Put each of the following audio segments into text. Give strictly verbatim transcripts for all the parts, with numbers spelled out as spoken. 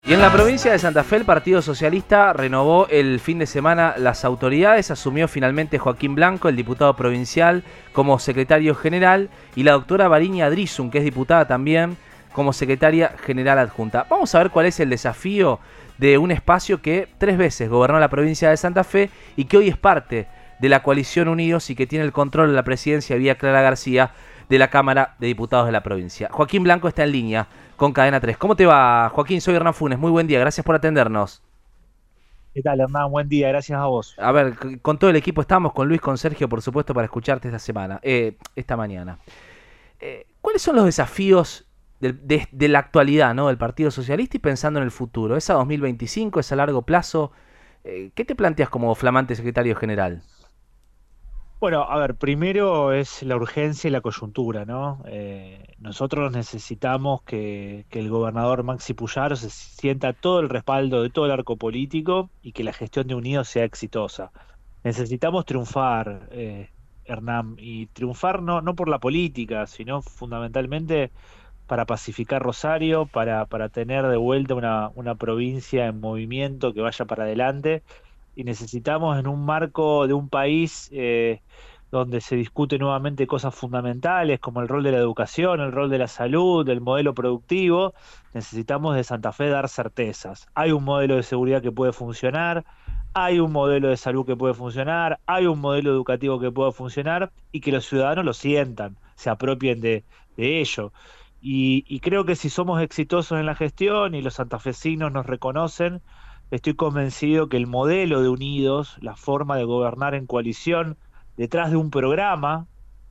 Y en la provincia de Santa Fe, el Partido Socialista renovó el fin de semana las autoridades. Asumió finalmente Joaquín Blanco, el diputado provincial, como secretario general, y la doctora Variña Drizun, que es diputada también, como secretaria general adjunta. Vamos a ver cuál es el desafío de un espacio que tres veces gobernó la provincia de Santa Fe y que hoy es parte de la coalición Unidos y que tiene el control de la presidencia vía Clara García de la Cámara de Diputados de la provincia. Joaquín Blanco está en línea con Cadena tres. ¿Cómo te va, Joaquín? Soy Hernán Funes. Muy buen día. Gracias por atendernos. ¿Qué tal, Hernán? Buen día, gracias a vos. A ver, con todo el equipo estamos, con Luis, con Sergio, por supuesto, para escucharte esta semana, eh, esta mañana. Eh, ¿Cuáles son los desafíos de, de, de la actualidad, ¿no?, del Partido Socialista y pensando en el futuro? ¿Es a dos mil veinticinco? ¿Es a largo plazo? Eh, ¿Qué te planteas como flamante secretario general? Bueno, a ver, primero es la urgencia y la coyuntura, ¿no? Eh, nosotros necesitamos que, que el gobernador Maxi Puyaro se sienta todo el respaldo de todo el arco político y que la gestión de Unidos sea exitosa. Necesitamos triunfar, eh, Hernán, y triunfar no, no por la política, sino fundamentalmente para pacificar Rosario, para, para tener de vuelta una, una provincia en movimiento que vaya para adelante. Y necesitamos en un marco de un país eh, donde se discute nuevamente cosas fundamentales como el rol de la educación, el rol de la salud, el modelo productivo, necesitamos de Santa Fe dar certezas. Hay un modelo de seguridad que puede funcionar, hay un modelo de salud que puede funcionar, hay un modelo educativo que puede funcionar y que los ciudadanos lo sientan, se apropien de, de ello. Y, y creo que si somos exitosos en la gestión y los santafesinos nos reconocen, estoy convencido que el modelo de Unidos, la forma de gobernar en coalición detrás de un programa,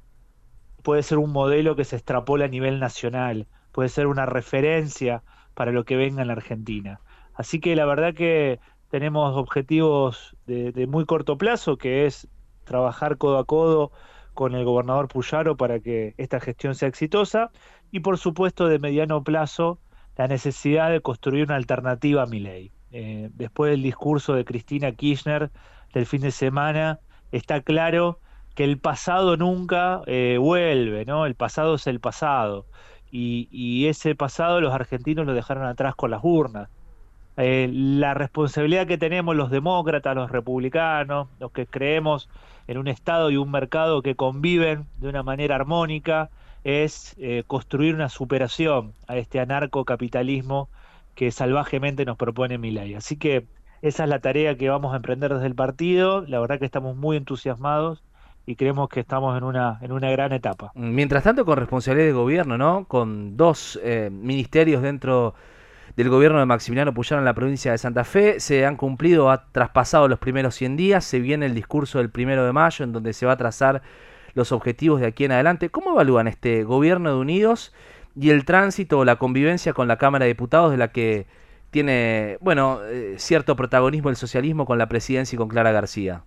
puede ser un modelo que se extrapola a nivel nacional, puede ser una referencia para lo que venga en la Argentina. Así que la verdad que tenemos objetivos de, de muy corto plazo, que es trabajar codo a codo con el gobernador Puyaro para que esta gestión sea exitosa, y por supuesto de mediano plazo la necesidad de construir una alternativa a Milei. Eh, después del discurso de Cristina Kirchner del fin de semana, está claro que el pasado nunca eh, vuelve, ¿no? El pasado es el pasado. Y, y ese pasado los argentinos lo dejaron atrás con las urnas. Eh, la responsabilidad que tenemos los demócratas, los republicanos, los que creemos en un Estado y un mercado que conviven de una manera armónica, es eh, construir una superación a este anarcocapitalismo que salvajemente nos propone Milei. Así que esa es la tarea que vamos a emprender desde el partido. La verdad que estamos muy entusiasmados y creemos que estamos en una, en una gran etapa. Mientras tanto, con responsabilidad de gobierno, ¿no?, con dos eh, ministerios dentro del gobierno de Maximiliano Puyaro en la provincia de Santa Fe, se han cumplido, ha traspasado los primeros cien días, se viene el discurso del primero de mayo en donde se va a trazar los objetivos de aquí en adelante. ¿Cómo evalúan este gobierno de Unidos y el tránsito o la convivencia con la Cámara de Diputados, de la que tiene, bueno, eh, cierto protagonismo el socialismo con la presidencia y con Clara García?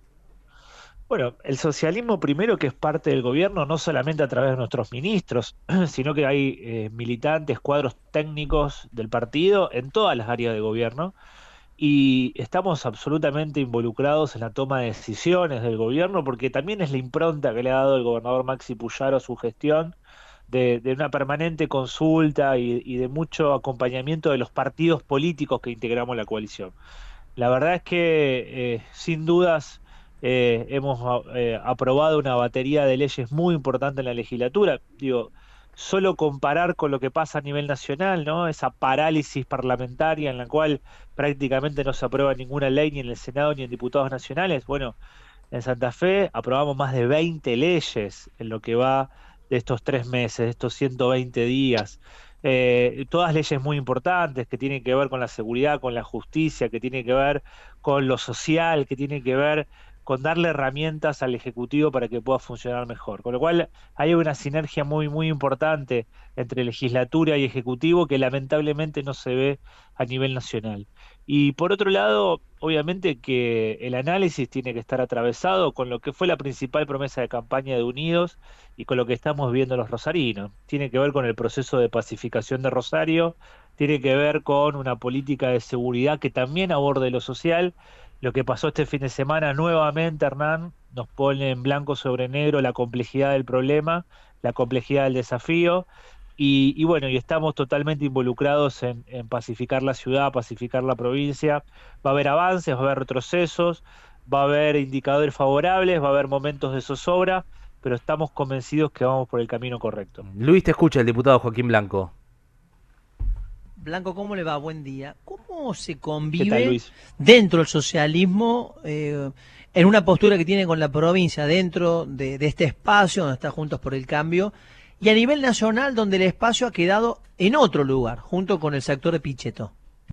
Bueno, el socialismo primero que es parte del gobierno, no solamente a través de nuestros ministros, sino que hay eh, militantes, cuadros técnicos del partido en todas las áreas de gobierno y estamos absolutamente involucrados en la toma de decisiones del gobierno porque también es la impronta que le ha dado el gobernador Maxi Puyaro a su gestión de, de una permanente consulta y, y de mucho acompañamiento de los partidos políticos que integramos la coalición. La verdad es que, eh, sin dudas, eh, hemos eh, aprobado una batería de leyes muy importante en la legislatura. Digo, solo comparar con lo que pasa a nivel nacional, ¿no? Esa parálisis parlamentaria en la cual prácticamente no se aprueba ninguna ley ni en el Senado ni en diputados nacionales. Bueno, en Santa Fe aprobamos más de veinte leyes en lo que va de estos tres meses, de estos ciento veinte días. Eh, todas leyes muy importantes que tienen que ver con la seguridad, con la justicia, que tienen que ver con lo social, que tienen que ver con darle herramientas al Ejecutivo para que pueda funcionar mejor. Con lo cual hay una sinergia muy, muy importante entre legislatura y Ejecutivo que lamentablemente no se ve a nivel nacional. Y por otro lado, obviamente que el análisis tiene que estar atravesado con lo que fue la principal promesa de campaña de Unidos y con lo que estamos viendo los rosarinos. Tiene que ver con el proceso de pacificación de Rosario, tiene que ver con una política de seguridad que también aborde lo social. Lo que pasó este fin de semana nuevamente, Hernán, nos pone en blanco sobre negro la complejidad del problema, la complejidad del desafío. Y, y bueno, y estamos totalmente involucrados en, en pacificar la ciudad, pacificar la provincia. Va a haber avances, va a haber retrocesos, va a haber indicadores favorables, va a haber momentos de zozobra, pero estamos convencidos que vamos por el camino correcto. Luis, te escucha el diputado Joaquín Blanco. Blanco, ¿cómo le va? Buen día. ¿Cómo se ¿Qué tal, convive Luis? dentro del socialismo eh, en una postura que tiene con la provincia, dentro de, de este espacio donde está Juntos por el Cambio, y a nivel nacional donde el espacio ha quedado en otro lugar, junto con el sector de Pichetto?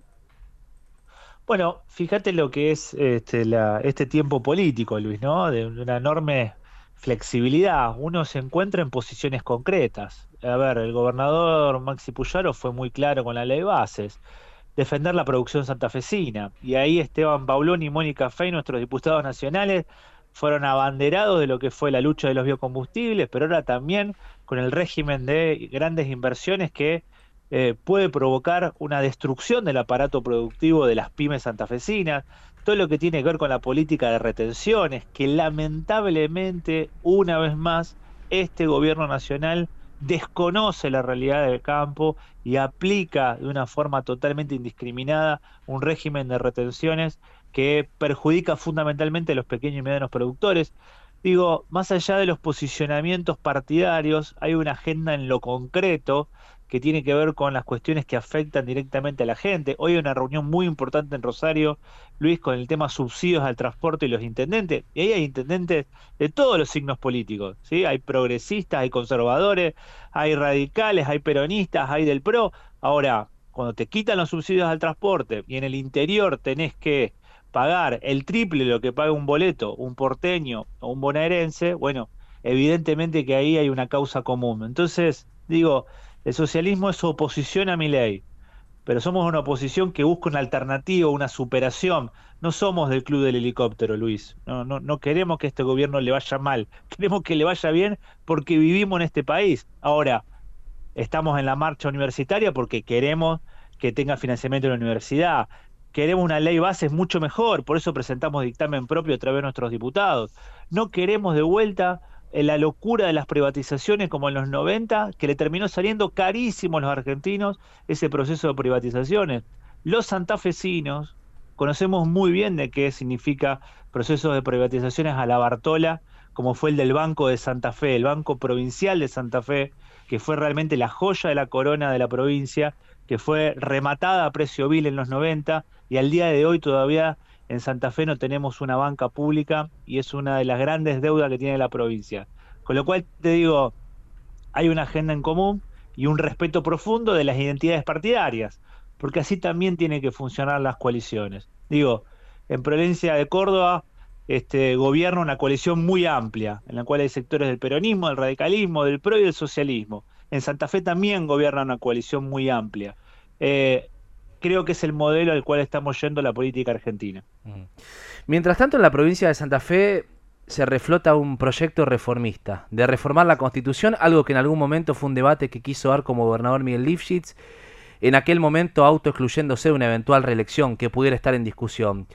Bueno, fíjate lo que es este, la- este tiempo político, Luis, ¿no? De una enorme flexibilidad. Uno se encuentra en posiciones concretas. A ver, el gobernador Maxi Puyaro fue muy claro con la ley de bases, defender la producción santafesina. Y ahí Esteban Paulón y Mónica Fey, nuestros diputados nacionales, fueron abanderados de lo que fue la lucha de los biocombustibles, pero ahora también con el régimen de grandes inversiones que eh, puede provocar una destrucción del aparato productivo de las pymes santafesinas, todo lo que tiene que ver con la política de retenciones, que lamentablemente, una vez más, este gobierno nacional desconoce la realidad del campo y aplica de una forma totalmente indiscriminada un régimen de retenciones que perjudica fundamentalmente a los pequeños y medianos productores. Digo, más allá de los posicionamientos partidarios, hay una agenda en lo concreto que tiene que ver con las cuestiones que afectan directamente a la gente. Hoy hay una reunión muy importante en Rosario, Luis, con el tema subsidios al transporte y los intendentes, y ahí hay intendentes de todos los signos políticos, ¿sí? Hay progresistas, hay conservadores, hay radicales, hay peronistas, hay del PRO. Ahora, cuando te quitan los subsidios al transporte y en el interior tenés que pagar el triple de lo que paga un boleto, un porteño o un bonaerense, bueno, evidentemente que ahí hay una causa común. Entonces, digo, el socialismo es oposición a mi ley, pero somos una oposición que busca una alternativa, una superación. No somos del club del helicóptero, Luis. No, no, no queremos que este gobierno le vaya mal. Queremos que le vaya bien porque vivimos en este país. Ahora, estamos en la marcha universitaria porque queremos que tenga financiamiento de la universidad. Queremos una ley base mucho mejor, por eso presentamos dictamen propio a través de nuestros diputados. No queremos de vuelta en la locura de las privatizaciones como en los noventa, que le terminó saliendo carísimo a los argentinos ese proceso de privatizaciones. Los santafesinos conocemos muy bien de qué significa procesos de privatizaciones a la Bartola, como fue el del Banco de Santa Fe, el Banco Provincial de Santa Fe, que fue realmente la joya de la corona de la provincia, que fue rematada a precio vil en los noventa y al día de hoy todavía en Santa Fe no tenemos una banca pública y es una de las grandes deudas que tiene la provincia. Con lo cual te digo, hay una agenda en común y un respeto profundo de las identidades partidarias, porque así también tienen que funcionar las coaliciones. Digo, en provincia de Córdoba este, gobierna una coalición muy amplia, en la cual hay sectores del peronismo, del radicalismo, del PRO y del socialismo. En Santa Fe también gobierna una coalición muy amplia. Eh, Creo que es el modelo al cual estamos yendo la política argentina. Mm. Mientras tanto, en la provincia de Santa Fe se reflota un proyecto reformista, de reformar la Constitución, algo que en algún momento fue un debate que quiso dar como gobernador Miguel Lifshitz, en aquel momento autoexcluyéndose de una eventual reelección que pudiera estar en discusión.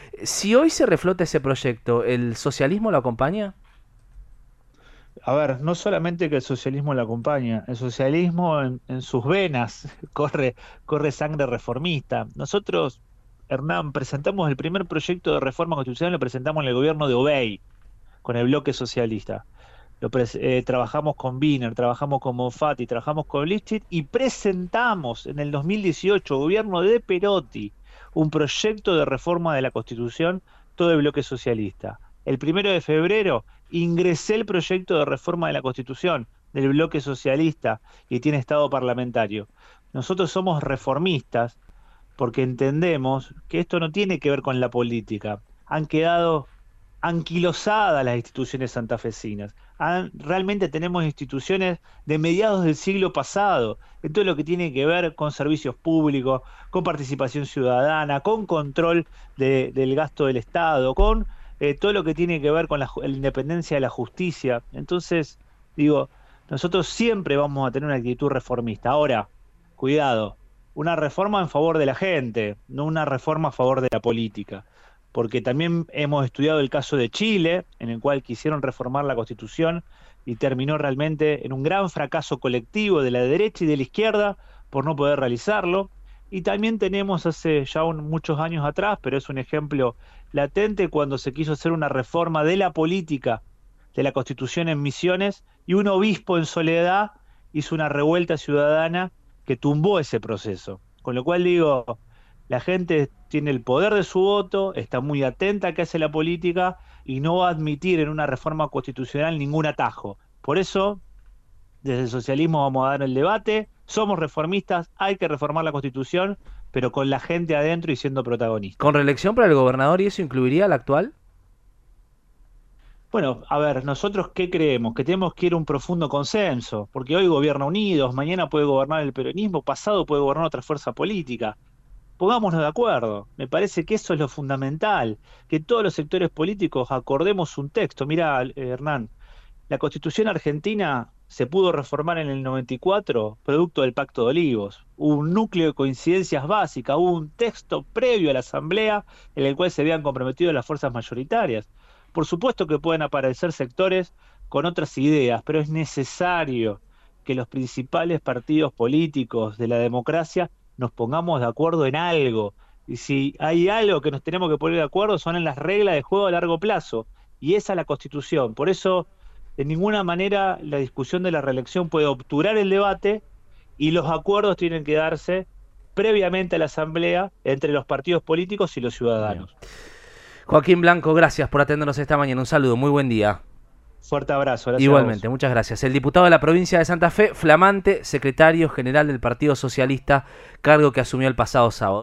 Si hoy se reflota ese proyecto, ¿el socialismo lo acompaña? A ver, no solamente que el socialismo lo acompaña, el socialismo en, en sus venas corre, corre sangre reformista. Nosotros, Hernán, presentamos el primer proyecto de reforma constitucional, lo presentamos en el gobierno de Obey, con el bloque socialista. Lo pres- eh, trabajamos con Wiener, trabajamos con Monfatti, trabajamos con Lifshitz y presentamos en el dos mil dieciocho, gobierno de Perotti, un proyecto de reforma de la Constitución, todo el bloque socialista. El primero de febrero ingresé el proyecto de reforma de la Constitución del bloque socialista y tiene estado parlamentario. Nosotros somos reformistas porque entendemos que esto no tiene que ver con la política. Han quedado anquilosadas las instituciones santafesinas. Han- realmente tenemos instituciones de mediados del siglo pasado, en todo lo que tiene que ver con servicios públicos, con participación ciudadana, con control de- del gasto del Estado, con eh, todo lo que tiene que ver con la, ju- la independencia de la justicia. Entonces, digo, nosotros siempre vamos a tener una actitud reformista. Ahora, cuidado, una reforma en favor de la gente, no una reforma a favor de la política, porque también hemos estudiado el caso de Chile, en el cual quisieron reformar la Constitución y terminó realmente en un gran fracaso colectivo de la derecha y de la izquierda por no poder realizarlo. Y también tenemos hace ya un, muchos años atrás, pero es un ejemplo latente, cuando se quiso hacer una reforma de la política de la Constitución en Misiones y un obispo en soledad hizo una revuelta ciudadana que tumbó ese proceso. Con lo cual digo, la gente tiene el poder de su voto, está muy atenta a qué hace la política y no va a admitir en una reforma constitucional ningún atajo. Por eso, desde el socialismo vamos a dar el debate, somos reformistas, hay que reformar la Constitución, pero con la gente adentro y siendo protagonistas. ¿Con reelección para el gobernador y eso incluiría al actual? Bueno, a ver, nosotros ¿qué creemos? Que tenemos que ir a un profundo consenso, porque hoy gobierna Unidos, mañana puede gobernar el peronismo, pasado puede gobernar otra fuerza política. Pongámonos de acuerdo, me parece que eso es lo fundamental, que todos los sectores políticos acordemos un texto. Mira, Hernán, la Constitución argentina se pudo reformar en el noventa y cuatro, producto del Pacto de Olivos. Hubo un núcleo de coincidencias básicas, hubo un texto previo a la Asamblea en el cual se habían comprometido las fuerzas mayoritarias. Por supuesto que pueden aparecer sectores con otras ideas, pero es necesario que los principales partidos políticos de la democracia nos pongamos de acuerdo en algo. Y si hay algo que nos tenemos que poner de acuerdo son en las reglas de juego a largo plazo. Y esa es la Constitución. Por eso, de ninguna manera la discusión de la reelección puede obturar el debate y los acuerdos tienen que darse previamente a la Asamblea entre los partidos políticos y los ciudadanos. Bien. Joaquín Blanco, gracias por atendernos esta mañana. Un saludo, muy buen día. Fuerte abrazo. Gracias. Igualmente, muchas gracias. El diputado de la provincia de Santa Fe, flamante secretario general del Partido Socialista, cargo que asumió el pasado sábado.